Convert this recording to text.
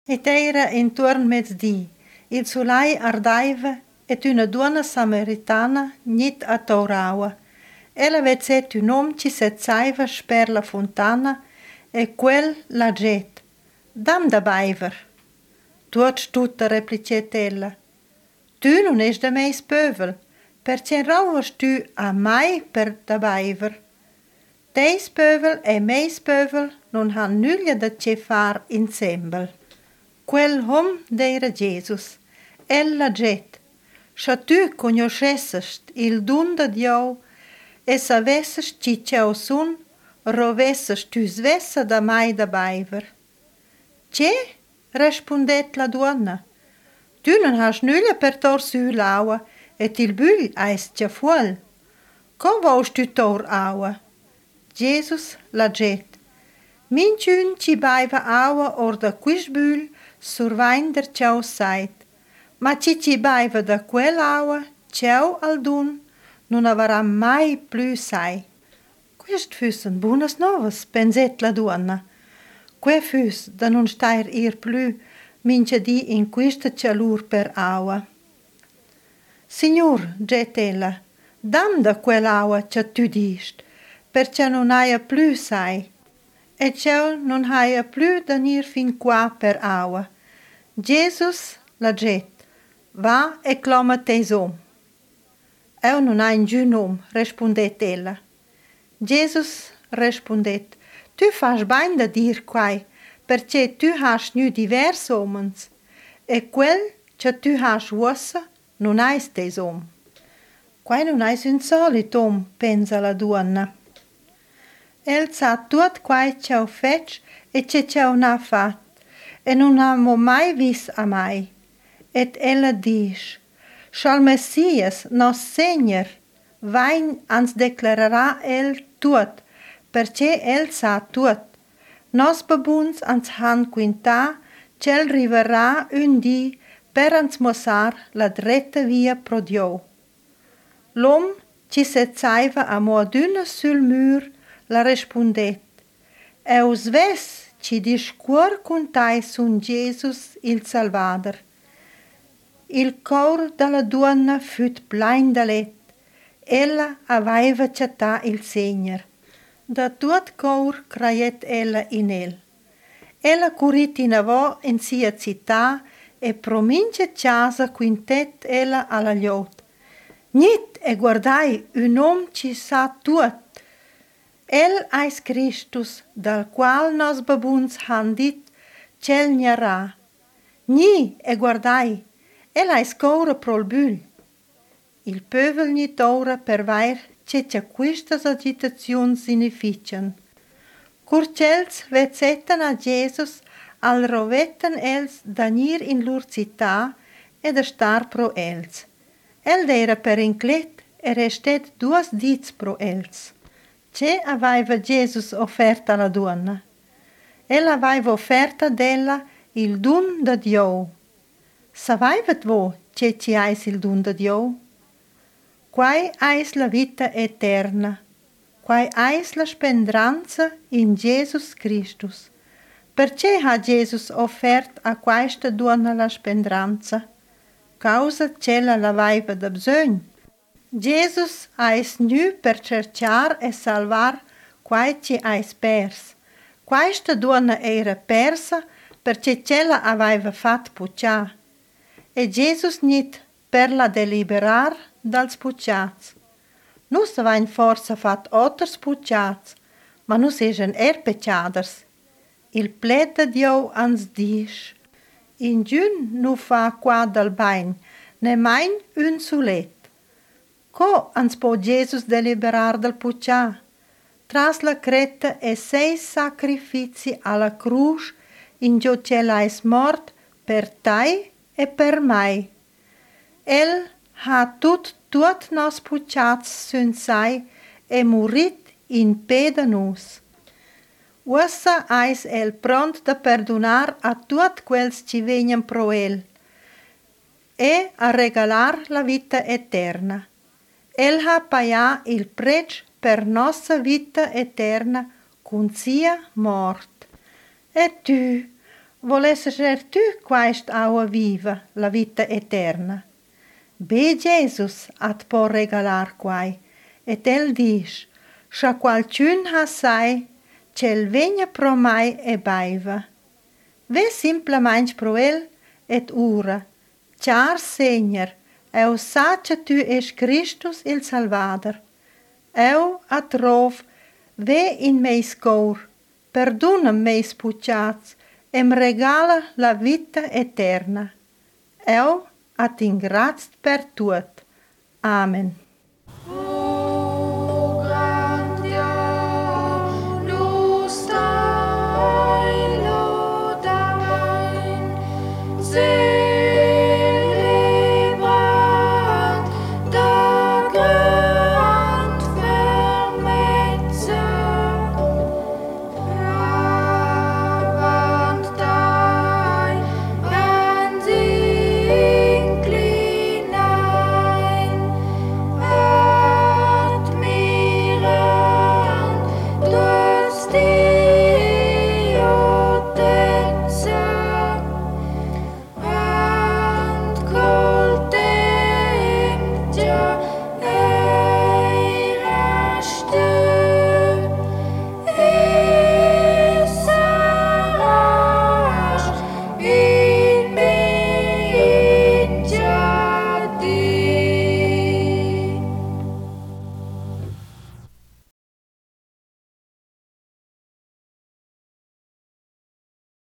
Ed era intorno mezz'dì. Il solai ardaiva ed una donna samaritana nit attoraua. Ella vezet un om ci sezzaiva sper la fontana e quel la get. Dam da baiver. Tutta replicet ella. Tu non es da meis pövel, perché rauas tu a mai per da baiver. Teis pövel e meis pövel non han nulla da ce far insembel. Quel hom d'eira Jesus. Ella get. Scha tu conoscessest il dun da Dio e savessest ci ciao sun, rovessest tu svessa da mai da baiver. Ce? Respondet la donna. Tu non has nulla per tor su l'aua et il bül eis cia fuol. Com vols tu tor aua? Jesus la get. Minciun ci baiva aua or da quis bül survain der ciao sait. Ma ci baiva da quell'aua, ciao al dun, non avrà mai più sai. Quest füssen buonas novas, penset la donna. Que füs da non stair ir più mince di in questa cialur per aua. Signor, get ella, dam da quell'aua cia tu dist, percia non haia più sai. E ciao non haia più da nir fin qua per aua. Jesus la get. Va e clama teis om. Eu non hai giun om, respondet ella. Jesus respondet, tu fas bain da dir quai, perché tu has nu divers omens, e quel che tu has uossa non eis teis om. Quai non eis un solit om, pensa la donna. El sa tuot quai ciao fetch e ce ciao n'ha fat, e non amo mai vis a mai. Et ella dice, Schal Messias, nos Seigneur, vain ans declararà el tuot, perché el sa tuot. Nos babuns ans han quintà, cel riverrà un di per ans mosar la dretta via pro Dio. L'om ci sezzaiva a moduna sul mur la respondet, Eus ves ci discuor contai sun Jesus il Salvador. Il cor della donna fut plein d'alet. Ella aveva chattà il Segner. Da tuot cor craiet ella in el. Ella curit in avò in sia città e promincia casa quintet ella alla gliot. Nit e guardai un om ci sa tuot. El eis Christus, dal qual nos babuns han dit, cel n'arà. Ni e guardai, ella è scora prol bül. Il pövel ni tora per vair che quistas agitaziun significan. Curcels vezzetan a Jesus al rovetan els danir in lur città ed a star pro els. El era per inclet e restet duas dits pro els. Che aveva Jesus offerta alla donna? Ella aveva offerta della il dun da Dio. Savaivat vo che ci eis il dun da Dio? Quai eis la vita eterna, quai eis la spendranza in Jesus Christus. Perché ha Jesus offert a questa donna la spendranza? Causa cella l'avaiva da bisogn. Jesus eis nu per cercar e salvar quai ci eis pers. Questa donna era persa perché cella avaiva fat puccià. E Jesus nit per la deliberar dals pucciats. Nus avain forza fat otters pucciats, ma nus egen pecciaders. Il pled da Dio ans disch. In giun nu fa qua dal bain, ne main un sulet. Co ans po Jesus deliberar dal puccia? Tras la creta e 6 sacrifici alla cruz, in gio celais mort per tai e per mai. El ha tuot nos pucciats sun sai e murit in peda nus. Ussa eis el pront da perdonar a tuot quels ci vegnan pro el e a regalar la vita eterna. El ha paià il prec per nostra vita eterna cun sia mort. E tu, Volesse ser tu quaist aua viva, la vita eterna. Be Jesus at po regalar quai, et el disch, scha qualcun ha sai, c'el vegna pro mai e baiva. Ve simplamaing pro el et ura, char Segner, eu sacia tu es Christus il Salvader. Eu a trov, ve in meis cor, perdona meis puchats, em regala la vita eterna. Eu at ingrazit per tuot. Amen. O grandios dein,